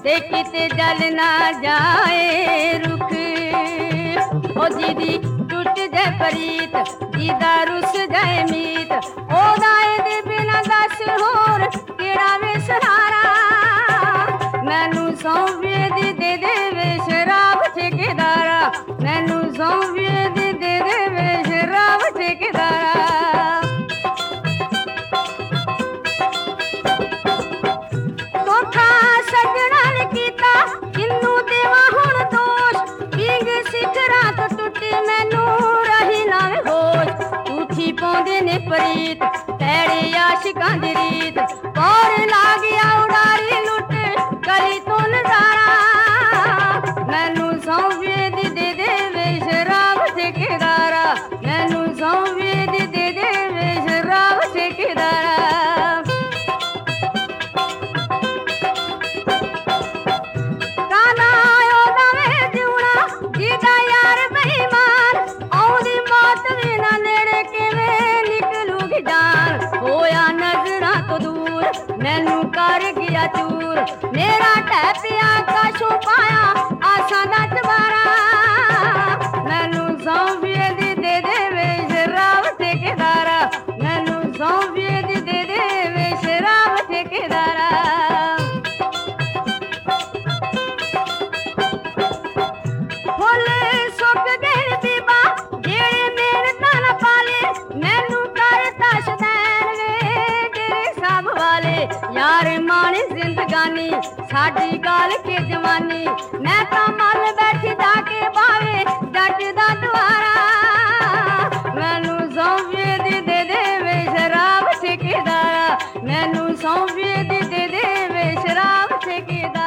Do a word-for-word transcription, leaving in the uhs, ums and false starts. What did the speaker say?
ते किते जल ना जाए रुख। ओ जिदी टुट जाए प्रीत जिदा रुस जाए मीत, ओदा एदे बिना दस होर केड़ा वे सहारा। मैनू सौंपे दी दे दे वे शराब ठेकेदारा, मैनू सौंपे दी दे दे वे शराब ठेकेदारा। धोखा सजना ने कीता किन्नू देवा हुण दोष, पींग सिखरा तो टुटी मैनू रही ना होश। झूठी पाउंदे ने प्रीत तैड़े आशिकां दी रीत, और ला गया उडारी लुट गली तो नजारा। मैनू सौंपे दी दे दे वे शराब ठेकेदारा, मैनू सौंपे दी दे दे वे शराब ठेकेदारा। मैनू कर गया चूर मेरा टैपिया कशू पाया आशा दा चबारा। मैनू सौंपे दी दे दे वे शराब ठेकेदारा, मैनू सौंपे दी दे दे वे शराब ठेकेदारा। फुल सुक गए बीबा जेड़े मेहनतां ना पाले, मैनू कर तशदैन वे तेरे सब वाले। यार माने जिंदगानी साडी गाल के जवानी, मैं तां मल बैठी जाके बावे जट दा द्वारा। मैनू सौंपे दी दे दे वे शराब ठेकेदारा, मैनू सौंपे दी दे दे वे शराब ठेकेदारा।